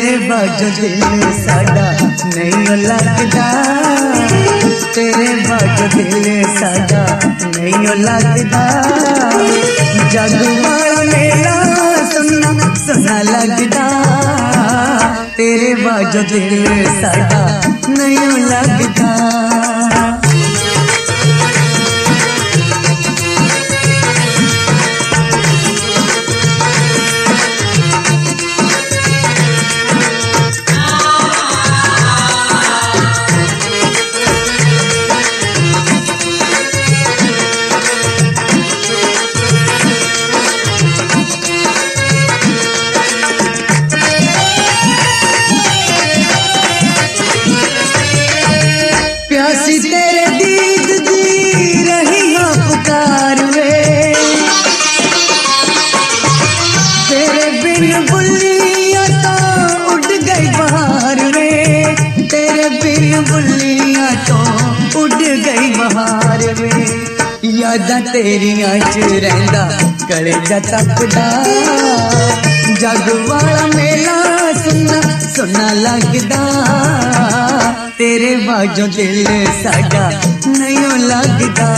तेरे बाजू दिल साडा नहीं लगदा, तेरे बाजू दिल साडा नहीं लगदा। जग वाला मेला सुनना सुना लगदा, तेरे बाजू दिल साडा नहीं लगदा। प्यासी तेरे दीद दी रही हाँ पुकार वे, तेरे बिन बुल्लियाँ तो उड़ गई बहार वे, तेरे बिन बुल्लियाँ तो उड़ गई बहार वे। यादां तेरियां च रहिंदा कलेजा तपदा, जग वाला मेला सुना सुना लगदा, तेरे बाजू दिल साडा नहीं लगदा।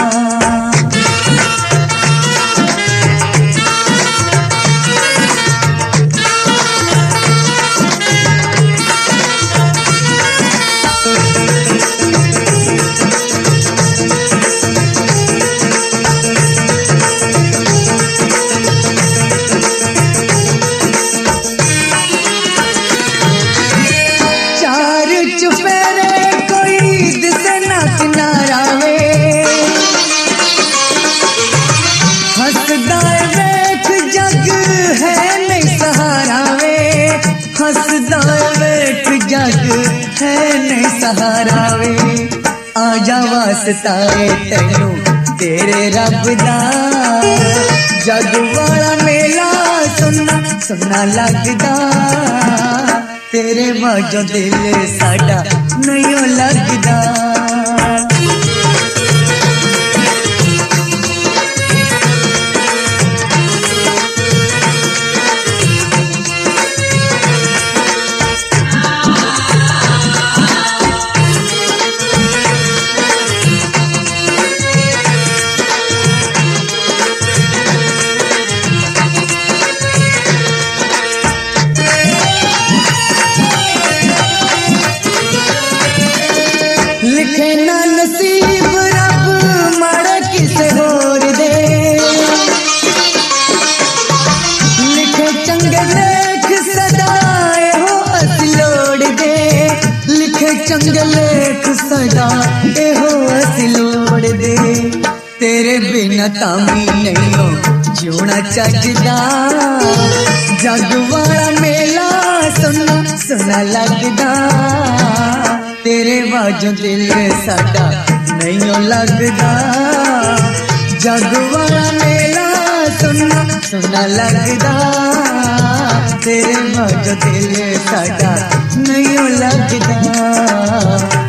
चुपेरे कोई दिसे ना किनारा वे, हसदा वेख जग है नहीं सहारा वे, हसदा वेख जग है नहीं सहारा वे। आजा वास्ता है तैनू तेरे रब दा, जग वाला मेला सुना सुना लगदा, तेरे बाजू दिल साडा नहीं लगदा। लिखे ना नसीब रब माड़ा किसे होर दे, लिखे चंगे लेख सदाए हो असी लोड़ दे, लिखे चंगे लेख सदाए हो असी लोड़ दे। तेरे बिना तामी नहीं हो जीना चजदा, जग वाला मेला सुना सुना लगदा, तेरे बाजू दिल साडा नहीं लगदा, जग वाला मेला सुना सुना लगदा, तेरे बाजू दिल साडा नहीं लगदा।